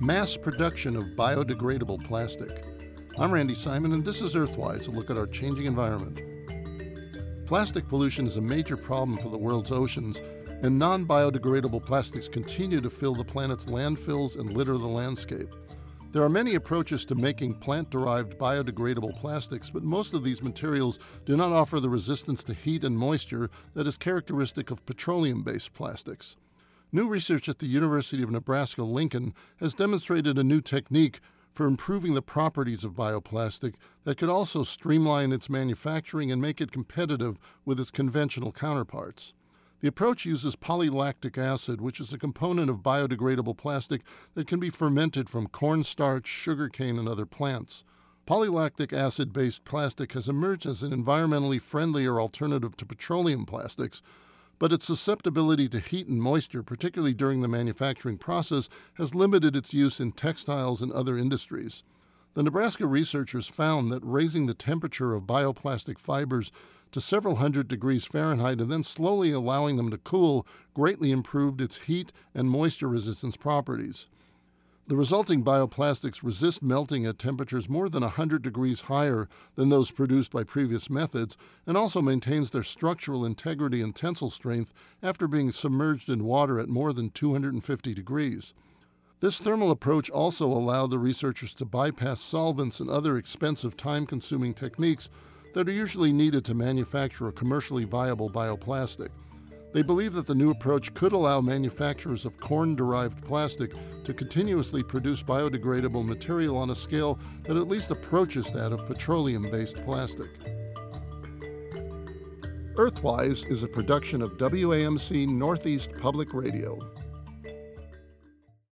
mass production of biodegradable plastic. I'm Randy Simon, and this is Earthwise, a look at our changing environment. Plastic pollution is a major problem for the world's oceans, and non-biodegradable plastics continue to fill the planet's landfills and litter the landscape. There are many approaches to making plant-derived biodegradable plastics, but most of these materials do not offer the resistance to heat and moisture that is characteristic of petroleum-based plastics. New research at the University of Nebraska-Lincoln has demonstrated a new technique for improving the properties of bioplastic that could also streamline its manufacturing and make it competitive with its conventional counterparts. The approach uses polylactic acid, which is a component of biodegradable plastic that can be fermented from cornstarch, sugarcane, and other plants. Polylactic acid-based plastic has emerged as an environmentally friendlier alternative to petroleum plastics, but its susceptibility to heat and moisture, particularly during the manufacturing process, has limited its use in textiles and other industries. The Nebraska researchers found that raising the temperature of bioplastic fibers to several hundred degrees Fahrenheit and then slowly allowing them to cool greatly improved its heat and moisture resistance properties. The resulting bioplastics resist melting at temperatures more than 100 degrees higher than those produced by previous methods, and also maintains their structural integrity and tensile strength after being submerged in water at more than 250 degrees. This thermal approach also allowed the researchers to bypass solvents and other expensive, time-consuming techniques that are usually needed to manufacture a commercially viable bioplastic. They believe that the new approach could allow manufacturers of corn-derived plastic to continuously produce biodegradable material on a scale that at least approaches that of petroleum-based plastic. Earthwise is a production of WAMC Northeast Public Radio.